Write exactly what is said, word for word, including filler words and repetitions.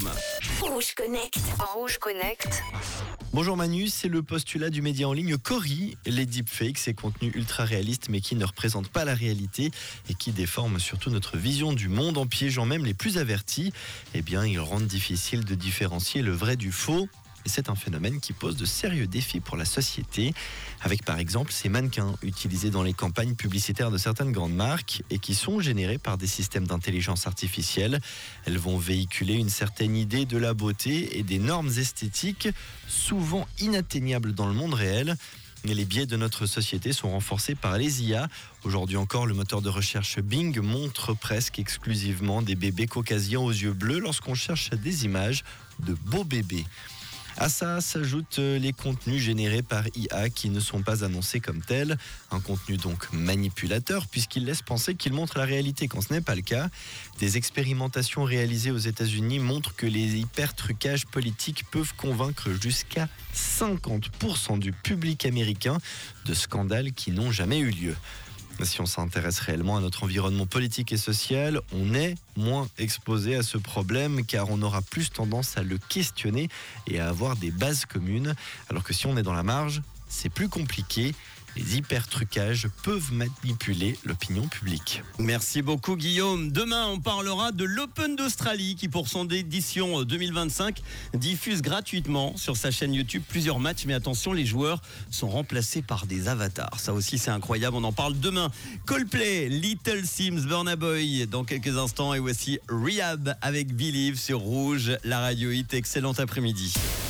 Guillaume. Rouge Connect. Rouge Connect. Bonjour Manu, c'est le postulat du média en ligne Cori. Les deepfakes, ces contenus ultra réalistes mais qui ne représentent pas la réalité et qui déforment surtout notre vision du monde en piégeant même les plus avertis. Eh bien, ils rendent difficile de différencier le vrai du faux. Et c'est un phénomène qui pose de sérieux défis pour la société, avec par exemple ces mannequins utilisés dans les campagnes publicitaires de certaines grandes marques et qui sont générés par des systèmes d'intelligence artificielle. Elles vont véhiculer une certaine idée de la beauté et des normes esthétiques, souvent inatteignables dans le monde réel. Et les biais de notre société sont renforcés par les I A. Aujourd'hui encore, le moteur de recherche Bing montre presque exclusivement des bébés caucasiens aux yeux bleus lorsqu'on cherche des images de beaux bébés. À ça s'ajoutent les contenus générés par I A qui ne sont pas annoncés comme tels. Un contenu donc manipulateur puisqu'il laisse penser qu'il montre la réalité quand ce n'est pas le cas. Des expérimentations réalisées aux États-Unis montrent que les hyper-trucages politiques peuvent convaincre jusqu'à cinquante pour cent du public américain de scandales qui n'ont jamais eu lieu. Si on s'intéresse réellement à notre environnement politique et social, on est moins exposé à ce problème car on aura plus tendance à le questionner et à avoir des bases communes. Alors que si on est dans la marge, c'est plus compliqué. Les hyper-trucages peuvent manipuler l'opinion publique. Merci beaucoup Guillaume. Demain, on parlera de l'Open d'Australie qui, pour son édition deux mille vingt-cinq, diffuse gratuitement sur sa chaîne YouTube plusieurs matchs. Mais attention, les joueurs sont remplacés par des avatars. Ça aussi, c'est incroyable. On en parle demain. Coldplay, Little Sims, Burna Boy dans quelques instants. Et voici Rehab avec Believe sur Rouge, la radio hit. Excellent après-midi.